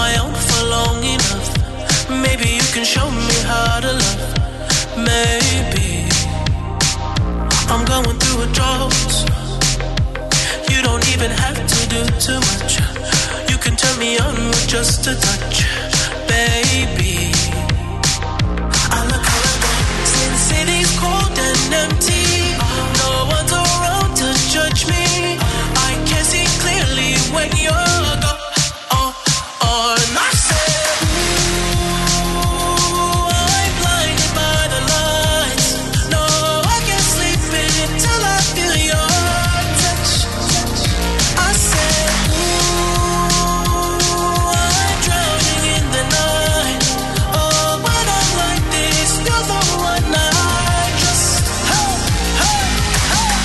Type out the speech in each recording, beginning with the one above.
my own for long enough. Maybe you can show me how to love. Maybe I'm going through a drought. You don't even have to do too much. You can turn me on with just a touch, baby. I look around, since city's cold and empty. No one's around to judge me. I can see clearly when you're gone. And I said, ooh, I'm blinded by the lights. No, I can't sleep until I feel your touch. I said, ooh, I'm drowning in the night. Oh, when I'm like this, you're the one I just, hey, hey, hey.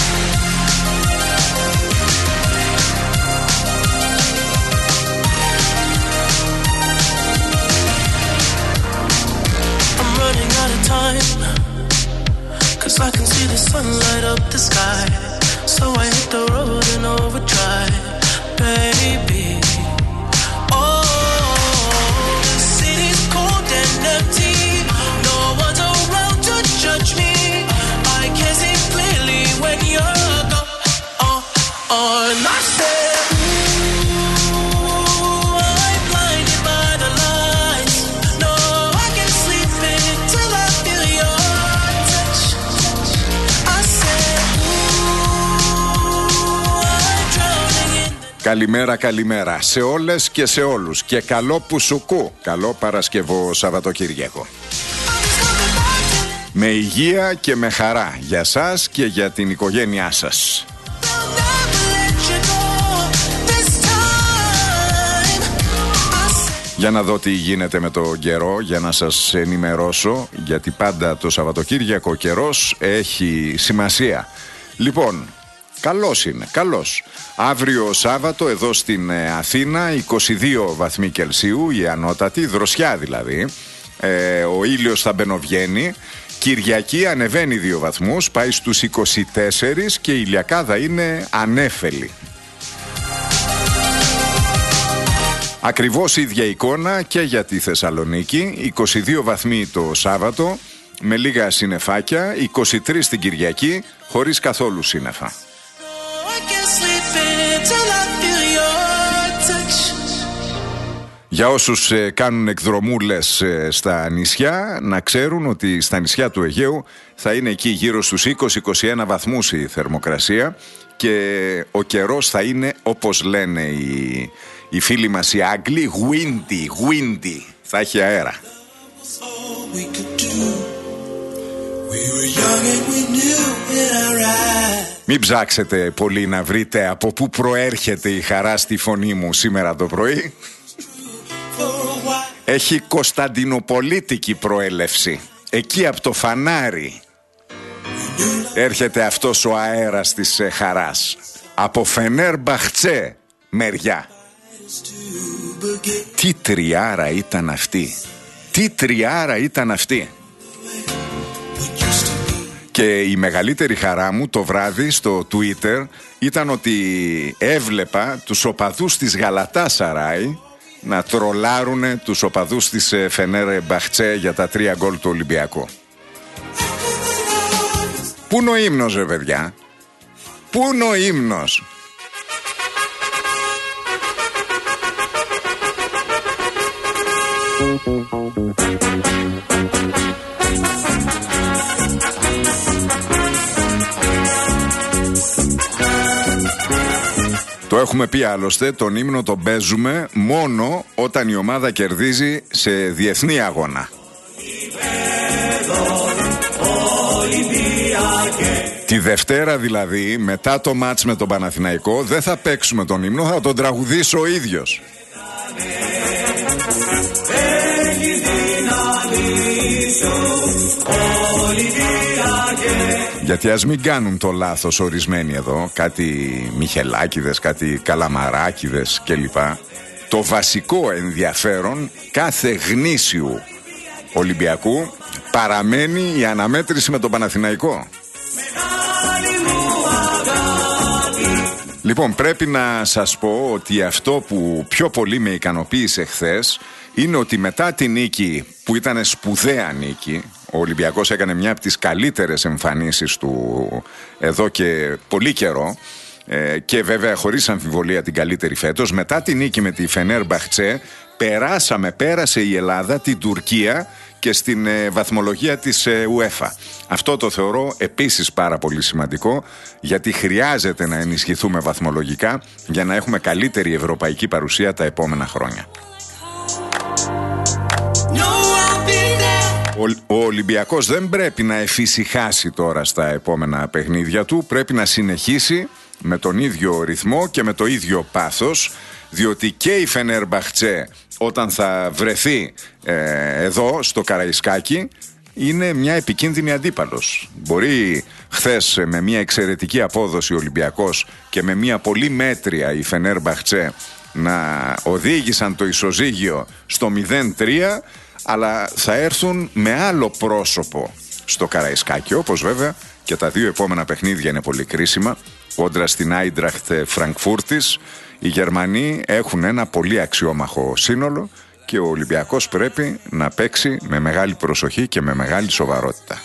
I'm running out of time, 'cause I can see the sun light up the sky. So I hit the road in overdrive, baby. Oh, the city's cold and empty. No one's around to judge me. I can see clearly when you're gone. And I said, ooh, I'm blinded by the lights. No, I can't sleep until I feel your touch. I said, ooh, I'm drowning in the... Καλημέρα, καλημέρα σε όλες και σε όλους. Και καλό πουσουκού. Καλό Παρασκευό Σαββατοκύριακο. Με υγεία και με χαρά για σας και για την οικογένειά σας. Για να δω τι γίνεται με το καιρό, για να σας ενημερώσω, γιατί πάντα το Σαββατοκύριακο καιρός έχει σημασία. Λοιπόν, καλός είναι, καλός. Αύριο Σάββατο εδώ στην Αθήνα 22 βαθμοί Κελσίου, η ανώτατη, δροσιά δηλαδή. Ο ήλιος θα μπαινοβγαίνει. Κυριακή ανεβαίνει 2 βαθμούς, πάει στους 24 και η ηλιακάδα είναι ανέφελη. Ακριβώς η ίδια εικόνα και για τη Θεσσαλονίκη, 22 βαθμοί το Σάββατο, με λίγα συννεφάκια, 23 την Κυριακή, χωρίς καθόλου σύννεφα. Για όσους κάνουν εκδρομούλες στα νησιά, να ξέρουν ότι στα νησιά του Αιγαίου θα είναι εκεί γύρω στους 20-21 βαθμούς η θερμοκρασία και ο καιρός θα είναι, όπως λένε οι φίλοι μας οι Άγγλοι, windy, θα έχει αέρα. Μην ψάξετε πολύ να βρείτε από πού προέρχεται η χαρά στη φωνή μου σήμερα το πρωί. Έχει κωνσταντινοπολίτικη προέλευση. Εκεί από το φανάρι έρχεται αυτός ο αέρας της χαράς. Από Φενέρμπαχτσε μεριά. Τι τριάρα ήταν αυτή. Τι τριάρα ήταν αυτή. Και η μεγαλύτερη χαρά μου το βράδυ στο Twitter ήταν ότι έβλεπα τους οπαδούς της Γαλατάσαράι να τρολάρουνε τους οπαδούς της Φενέρμπαχτσε για τα 3 γκολ του Ολυμπιακού. Πού είναι ο ύμνος ρε παιδιά? Πού είναι ο ύμνος? Το έχουμε πει άλλωστε, τον ύμνο τον παίζουμε μόνο όταν η ομάδα κερδίζει σε διεθνή αγώνα. Τη Δευτέρα δηλαδή, μετά το μάτς με τον Παναθηναϊκό, δεν θα παίξουμε τον ύμνο, θα τον τραγουδήσω ο ίδιος. Γιατί ας μην κάνουν το λάθος ορισμένοι εδώ, κάτι Μιχελάκηδες, κάτι Καλαμαράκηδες κλπ. Το βασικό ενδιαφέρον κάθε γνήσιου Ολυμπιακού παραμένει η αναμέτρηση με τον Παναθηναϊκό. Λοιπόν, πρέπει να σας πω ότι αυτό που πιο πολύ με ικανοποίησε χθες είναι ότι μετά τη νίκη, που ήταν σπουδαία νίκη, ο Ολυμπιακός έκανε μια από τις καλύτερες εμφανίσεις του εδώ και πολύ καιρό, και βέβαια χωρίς αμφιβολία την καλύτερη φέτος. Μετά τη νίκη με τη Φενέρμπαχτσε πέρασε η Ελλάδα την Τουρκία και στην βαθμολογία της UEFA. Αυτό το θεωρώ επίσης πάρα πολύ σημαντικό, γιατί χρειάζεται να ενισχυθούμε βαθμολογικά για να έχουμε καλύτερη ευρωπαϊκή παρουσία τα επόμενα χρόνια. Ο Ολυμπιακός δεν πρέπει να εφησυχάσει τώρα στα επόμενα παιχνίδια του, πρέπει να συνεχίσει με τον ίδιο ρυθμό και με το ίδιο πάθος, διότι και η Φενέρμπαχτσε όταν θα βρεθεί εδώ στο Καραϊσκάκι είναι μια επικίνδυνη αντίπαλος. Μπορεί χθες με μια εξαιρετική απόδοση ο Ολυμπιακός και με μια πολύ μέτρια η Φενέρμπαχτσε να οδήγησαν το ισοζύγιο στο 0-3, αλλά θα έρθουν με άλλο πρόσωπο στο Καραϊσκάκι, όπως βέβαια και τα δύο επόμενα παιχνίδια είναι πολύ κρίσιμα. Κόντρα στην Άιντραχτ Φραγκφούρτης, οι Γερμανοί έχουν ένα πολύ αξιόμαχο σύνολο και ο Ολυμπιακός πρέπει να παίξει με μεγάλη προσοχή και με μεγάλη σοβαρότητα.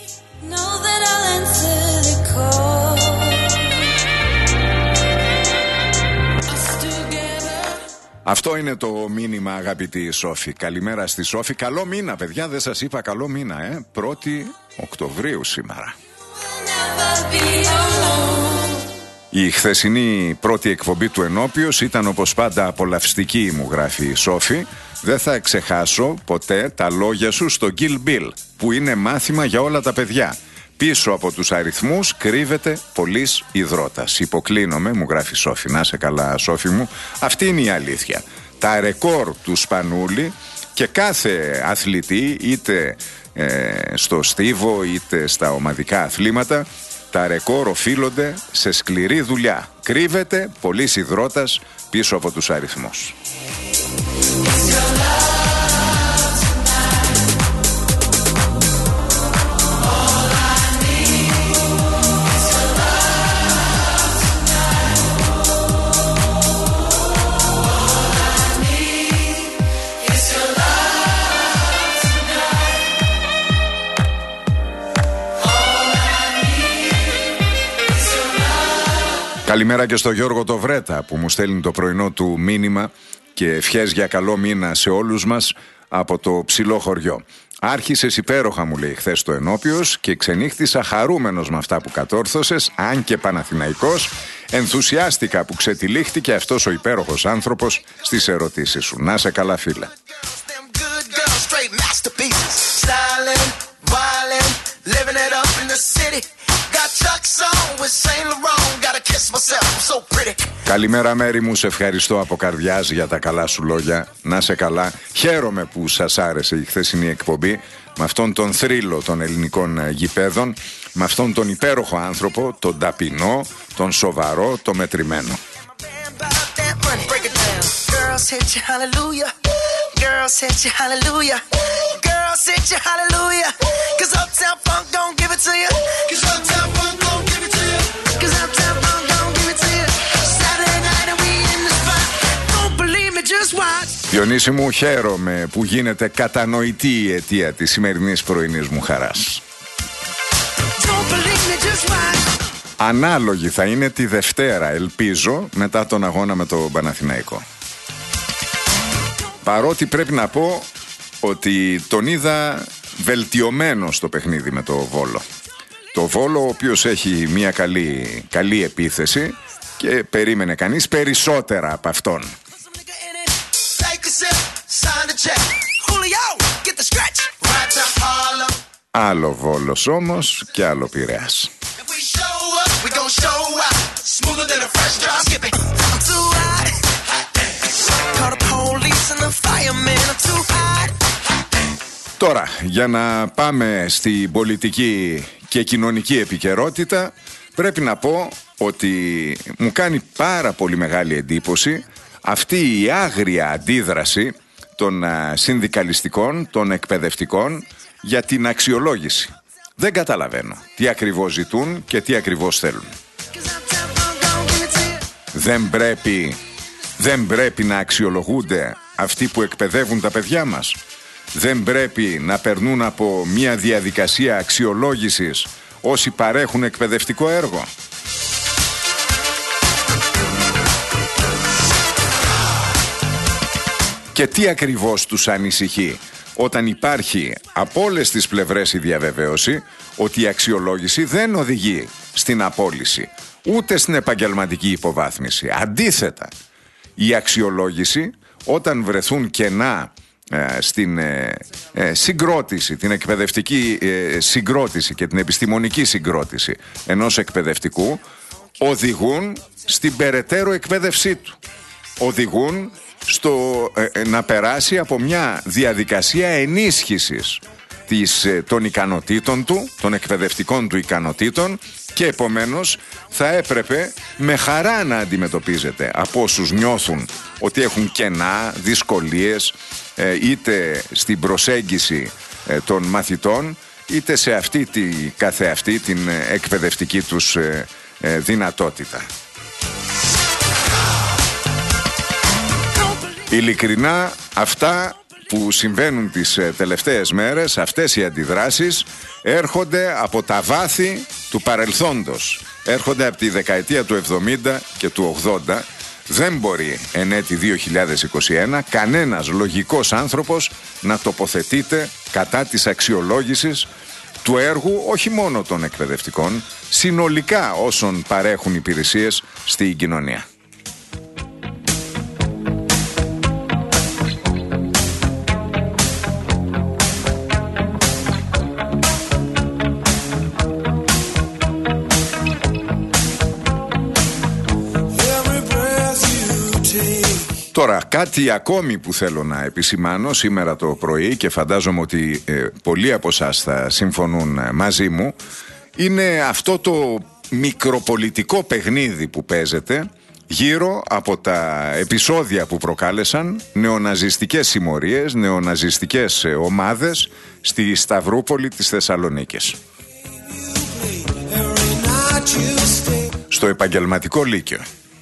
Αυτό είναι το μήνυμα, αγαπητή Σόφη. Καλημέρα στη Σόφη. Καλό μήνα, παιδιά, δεν σας είπα καλό μήνα, 1η Οκτωβρίου σήμερα. Η χθεσινή πρώτη εκπομπή του Ενόπιος ήταν όπως πάντα απολαυστική, μου γράφει η Σόφη. Δεν θα ξεχάσω ποτέ τα λόγια σου στο Kill Bill, που είναι μάθημα για όλα τα παιδιά. Πίσω από τους αριθμούς κρύβεται πολύς υδρότας. Υποκλίνομαι, μου γράφει η Σόφη. Να σε καλά, Σόφη μου. Αυτή είναι η αλήθεια. Τα ρεκόρ του Σπανούλη και κάθε αθλητή, είτε στο στίβο είτε στα ομαδικά αθλήματα, τα ρεκόρ οφείλονται σε σκληρή δουλειά. Κρύβεται πολύς υδρότας πίσω από τους αριθμούς. Καλημέρα και στο Γιώργο το Βρέτα που μου στέλνει το πρωινό του μήνυμα και ευχές για καλό μήνα σε όλους μας από το ψηλό χωριό. Άρχισες υπέροχα, μου λέει, χθες το Ενόπιος και ξενύχτησα χαρούμενος με αυτά που κατόρθωσες, αν και Παναθηναϊκός. Ενθουσιάστηκα που ξετυλίχτηκε αυτός ο υπέροχος άνθρωπος στις ερωτήσεις σου. Να σε καλά, φίλε. Καλημέρα, Μέρη μου, σε ευχαριστώ από καρδιάς για τα καλά σου λόγια. Να σε καλά. Χαίρομαι που σας άρεσε η χθεσινή εκπομπή, με αυτόν τον θρύλο των ελληνικών γηπέδων, με αυτόν τον υπέροχο άνθρωπο, τον ταπεινό, τον σοβαρό, τον μετρημένο. Διονύση μου, χαίρομαι που γίνεται κατανοητή η αιτία της σημερινής πρωινής μου χαράς. Ανάλογη θα είναι τη Δευτέρα, ελπίζω, μετά τον αγώνα με το Παναθηναϊκό. Παρότι πρέπει να πω ότι τον είδα βελτιωμένο στο παιχνίδι με το Βόλο. Το Βόλο, ο οποίος έχει μια καλή επίθεση και περίμενε κανείς περισσότερα από αυτόν. Άλλο Βόλος όμως και άλλο Πειραιάς. Τώρα, για να πάμε στην πολιτική και κοινωνική επικαιρότητα, πρέπει να πω ότι μου κάνει πάρα πολύ μεγάλη εντύπωση αυτή η άγρια αντίδραση των συνδικαλιστικών, των εκπαιδευτικών για την αξιολόγηση. Δεν καταλαβαίνω τι ακριβώς ζητούν και τι ακριβώς θέλουν. Δεν πρέπει να αξιολογούνται αυτοί που εκπαιδεύουν τα παιδιά μας. Δεν πρέπει να περνούν από μια διαδικασία αξιολόγησης όσοι παρέχουν εκπαιδευτικό έργο. Και τι ακριβώς τους ανησυχεί όταν υπάρχει από όλες τις πλευρές η διαβεβαίωση ότι η αξιολόγηση δεν οδηγεί στην απόλυση ούτε στην επαγγελματική υποβάθμιση. Αντίθετα, η αξιολόγηση όταν βρεθούν κενά στην συγκρότηση, την εκπαιδευτική συγκρότηση και την επιστημονική συγκρότηση ενός εκπαιδευτικού, οδηγούν στην περαιτέρω εκπαίδευσή του. Οδηγούν στο να περάσει από μια διαδικασία ενίσχυσης των ικανοτήτων του, των εκπαιδευτικών του ικανοτήτων, και επομένως θα έπρεπε με χαρά να αντιμετωπίζεται από όσους νιώθουν ότι έχουν κενά, δυσκολίες είτε στην προσέγγιση των μαθητών είτε σε αυτή καθεαυτή την εκπαιδευτική τους δυνατότητα. Ειλικρινά, αυτά που συμβαίνουν τις τελευταίες μέρες, αυτές οι αντιδράσεις έρχονται από τα βάθη του παρελθόντος. Έρχονται από τη δεκαετία του 70 και του 80. Δεν μπορεί εν έτη 2021 κανένας λογικός άνθρωπος να τοποθετείται κατά της αξιολόγησης του έργου όχι μόνο των εκπαιδευτικών, συνολικά όσων παρέχουν υπηρεσίες στην κοινωνία. Τώρα, κάτι ακόμη που θέλω να επισημάνω σήμερα το πρωί και φαντάζομαι ότι πολλοί από εσάς θα συμφωνούν μαζί μου, είναι αυτό το μικροπολιτικό παιχνίδι που παίζεται γύρω από τα επεισόδια που προκάλεσαν νεοναζιστικές συμμορίες, νεοναζιστικές ομάδες στη Σταυρούπολη της Θεσσαλονίκης. Στο επαγγελματικό λύκειο.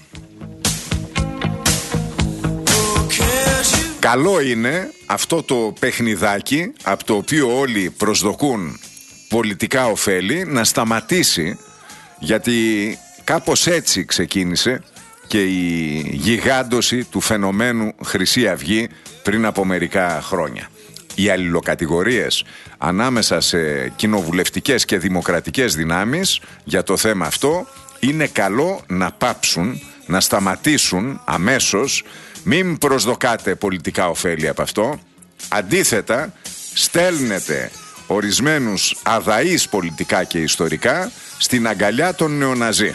Καλό είναι αυτό το παιχνιδάκι, από το οποίο όλοι προσδοκούν πολιτικά ωφέλη, να σταματήσει, γιατί κάπως έτσι ξεκίνησε και η γιγάντωση του φαινομένου Χρυσή Αυγή πριν από μερικά χρόνια. Οι αλληλοκατηγορίες ανάμεσα σε κοινοβουλευτικές και δημοκρατικές δυνάμεις για το θέμα αυτό είναι καλό να πάψουν, να σταματήσουν αμέσως. Μην προσδοκάτε πολιτικά ωφέλη από αυτό. Αντίθετα, στέλνετε ορισμένους αδαείς πολιτικά και ιστορικά στην αγκαλιά των νεοναζί.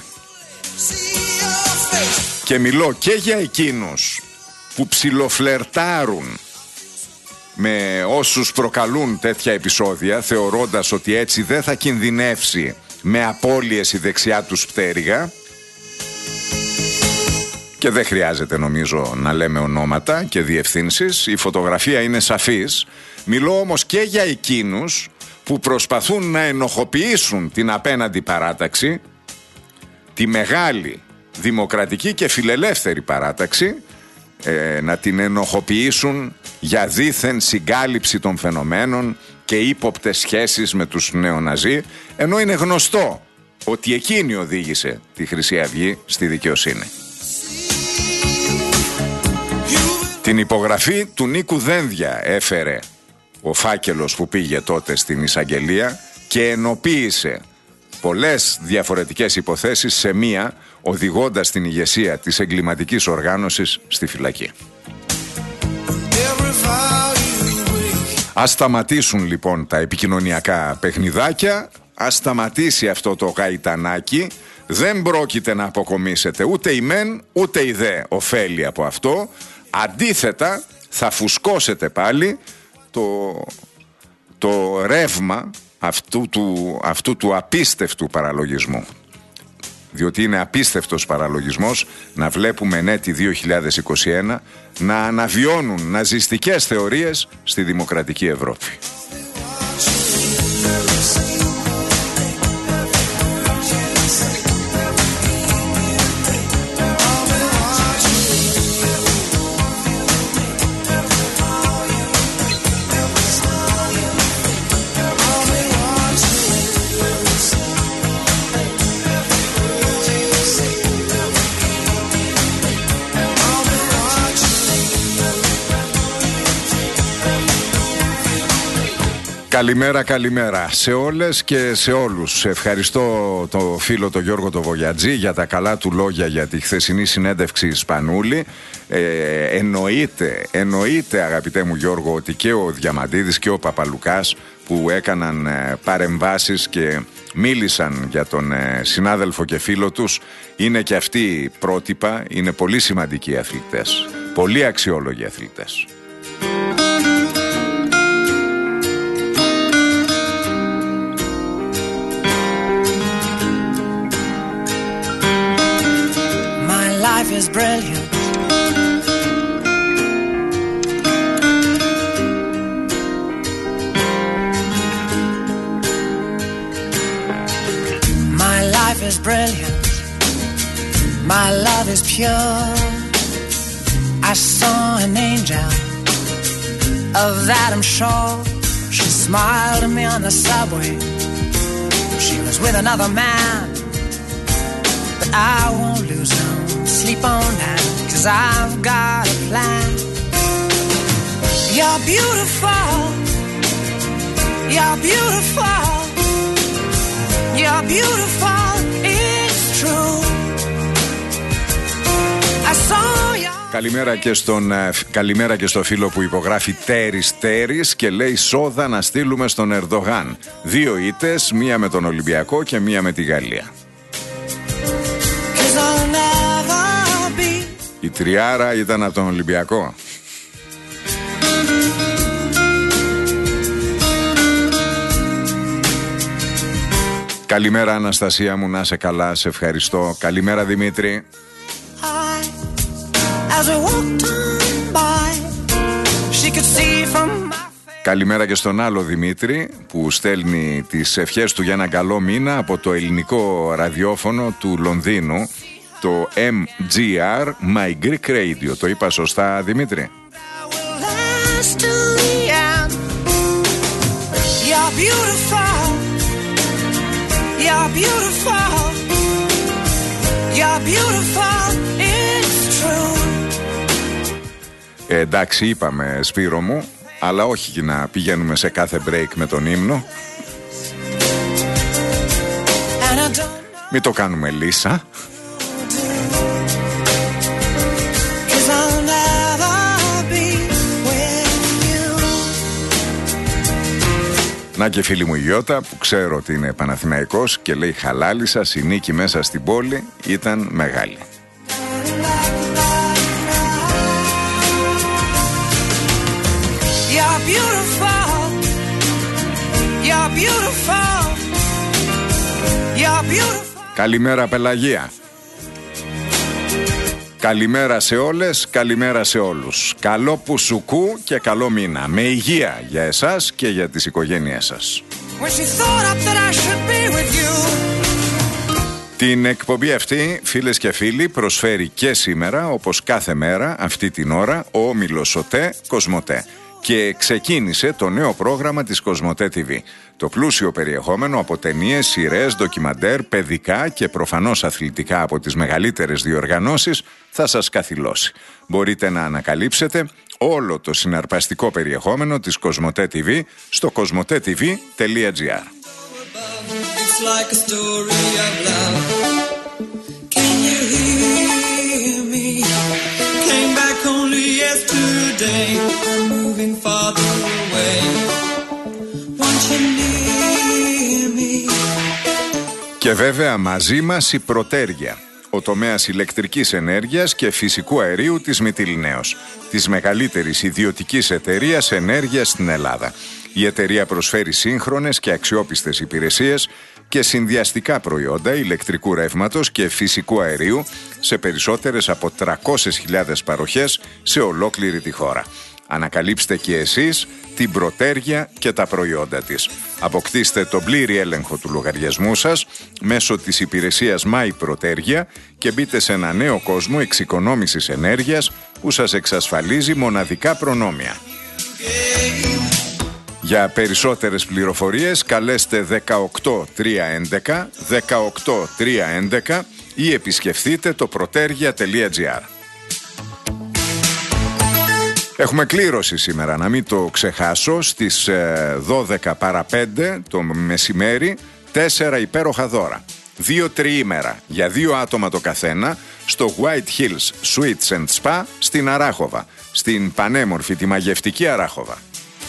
Και μιλώ και για εκείνους που ψιλοφλερτάρουν με όσους προκαλούν τέτοια επεισόδια, θεωρώντας ότι έτσι δεν θα κινδυνεύσει με απώλειες η δεξιά τους πτέρυγα. Και δεν χρειάζεται νομίζω να λέμε ονόματα και διευθύνσεις, η φωτογραφία είναι σαφής. Μιλώ όμως και για εκείνους που προσπαθούν να ενοχοποιήσουν την απέναντι παράταξη, τη μεγάλη δημοκρατική και φιλελεύθερη παράταξη, να την ενοχοποιήσουν για δήθεν συγκάλυψη των φαινομένων και ύποπτες σχέσεις με τους νεοναζί, ενώ είναι γνωστό ότι εκείνη οδήγησε τη Χρυσή Αυγή στη δικαιοσύνη. Την υπογραφή του Νίκου Δένδια έφερε ο φάκελος που πήγε τότε στην εισαγγελία και ενοποίησε πολλές διαφορετικές υποθέσεις σε μία, οδηγώντας την ηγεσία της εγκληματικής οργάνωσης στη φυλακή. Ας σταματήσουν λοιπόν τα επικοινωνιακά παιχνιδάκια, ας σταματήσει αυτό το γαϊτανάκι. Δεν πρόκειται να αποκομίσετε ούτε η μεν ούτε η δε ωφέλη από αυτό. Αντίθετα, θα φουσκώσετε πάλι το ρεύμα αυτού του απίστευτου παραλογισμού. Διότι είναι απίστευτος παραλογισμός να βλέπουμε εν έτη 2021 να αναβιώνουν ναζιστικές θεωρίες στη δημοκρατική Ευρώπη. Καλημέρα, καλημέρα σε όλες και σε όλους. Ευχαριστώ το φίλο τον Γιώργο το Βογιατζή για τα καλά του λόγια για τη χθεσινή συνέντευξη Σπανούλη. Εννοείται αγαπητέ μου Γιώργο ότι και ο Διαμαντίδης και ο Παπαλουκάς που έκαναν παρεμβάσεις και μίλησαν για τον συνάδελφο και φίλο τους είναι και αυτοί πρότυπα, είναι πολύ σημαντικοί αθλητές, πολύ αξιόλογοι αθλητές. Life is brilliant. My life is brilliant. My love is pure. I saw an angel, of that I'm sure. She smiled at me on the subway. She was with another man, but I won't lose no sleep on that, 'cause I've got a plan. You're beautiful. You're beautiful. You're beautiful. It's true. I saw you. Καλημέρα και στο φίλο που υπογράφει Τέρις και λέει σόδα να στείλουμε στον Ερντογάν. 2 ήττες, μία με τον Ολυμπιακό και μία με τη Γαλλία. Η τριάρα ήταν από τον Ολυμπιακό. Καλημέρα Αναστασία μου, να σε καλά, σε ευχαριστώ. Καλημέρα Δημήτρη. Καλημέρα και στον άλλο Δημήτρη που στέλνει τις ευχές του για ένα καλό μήνα από το ελληνικό ραδιόφωνο του Λονδίνου, το MGR, My Greek Radio. Το είπα σωστά Δημήτρη? Εντάξει είπαμε Σπύρο μου, αλλά όχι να πηγαίνουμε σε κάθε break με τον ύμνο. Μην το κάνουμε λύσα. Να και φίλη μου η Γιώτα που ξέρω ότι είναι Παναθηναϊκός και λέει χαλάλι σας, η νίκη μέσα στην πόλη ήταν μεγάλη. You're beautiful. You're beautiful. You're beautiful. Καλημέρα Πελαγία. Καλημέρα σε όλες, καλημέρα σε όλους. Καλό πουσουκού και καλό μήνα. Με υγεία για εσάς και για τις οικογένειές σας. Την εκπομπή αυτή, φίλες και φίλοι, προσφέρει και σήμερα, όπως κάθε μέρα, αυτή την ώρα, ο όμιλος ΟΤΕ Κοσμοτέ. Και ξεκίνησε το νέο πρόγραμμα της Κοσμοτέ TV. Το πλούσιο περιεχόμενο από ταινίες, σειρές, ντοκιμαντέρ, παιδικά και προφανώς αθλητικά από τις μεγαλύτερες διοργανώσεις θα σας καθυλώσει. Μπορείτε να ανακαλύψετε όλο το συναρπαστικό περιεχόμενο της Κοσμοτέ TV στο kosmotetv.gr. Και βέβαια μαζί μας η Πρωτέργεια, ο τομέας ηλεκτρικής ενέργειας και φυσικού αερίου της Μυτιληναίος, της μεγαλύτερης ιδιωτικής εταιρείας ενέργειας στην Ελλάδα. Η εταιρεία προσφέρει σύγχρονες και αξιόπιστες υπηρεσίες και συνδυαστικά προϊόντα ηλεκτρικού ρεύματος και φυσικού αερίου σε περισσότερες από 300.000 παροχές σε ολόκληρη τη χώρα. Ανακαλύψτε και εσείς την Πρωτέργεια και τα προϊόντα της. Αποκτήστε τον πλήρη έλεγχο του λογαριασμού σας μέσω της υπηρεσίας My Πρωτέργεια και μπείτε σε ένα νέο κόσμο εξοικονόμησης ενέργειας που σας εξασφαλίζει μοναδικά προνόμια. Για περισσότερες πληροφορίες καλέστε 18311 18311 ή επισκεφθείτε το protergia.gr. Έχουμε κλήρωση σήμερα, να μην το ξεχάσω, στις 12 παρά 5 το μεσημέρι, 4 υπέροχα δώρα. 2 τριήμερα για 2 άτομα το καθένα στο White Hills Suites and Spa στην Αράχοβα, στην πανέμορφη τη μαγευτική Αράχοβα.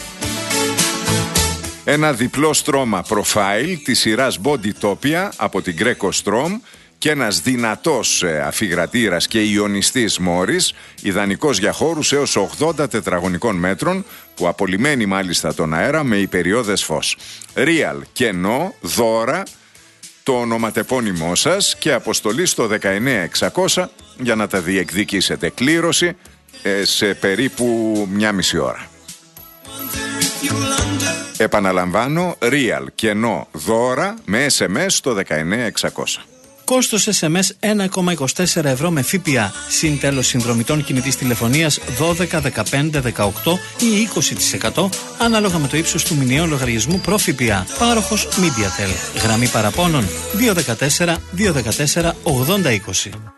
Ένα διπλό στρώμα profile της σειράς Bodytopia από την Greco Strom και ένας δυνατός αφιγρατήρας και ιονιστής Morris, ιδανικός για χώρους έως 80 τετραγωνικών μέτρων, που απολυμμένει μάλιστα τον αέρα με υπεριώδες φως. Real κενό, δώρα, το ονοματεπώνυμό σας και αποστολή στο 19600 για να τα διεκδικήσετε. Κλήρωση σε περίπου 1,5 ώρα. Επαναλαμβάνω, real κενό δώρα με SMS στο 19600. Κόστος SMS 1,24 ευρώ με ΦΠΑ. Συν τέλος συνδρομητών κινητής τηλεφωνίας 12, 15, 18 ή 20% ανάλογα με το ύψος του μηνιαίου λογαριασμού προ ΦΠΑ. Πάροχος MediaTel. Γραμμή παραπώνων 214 214 8020.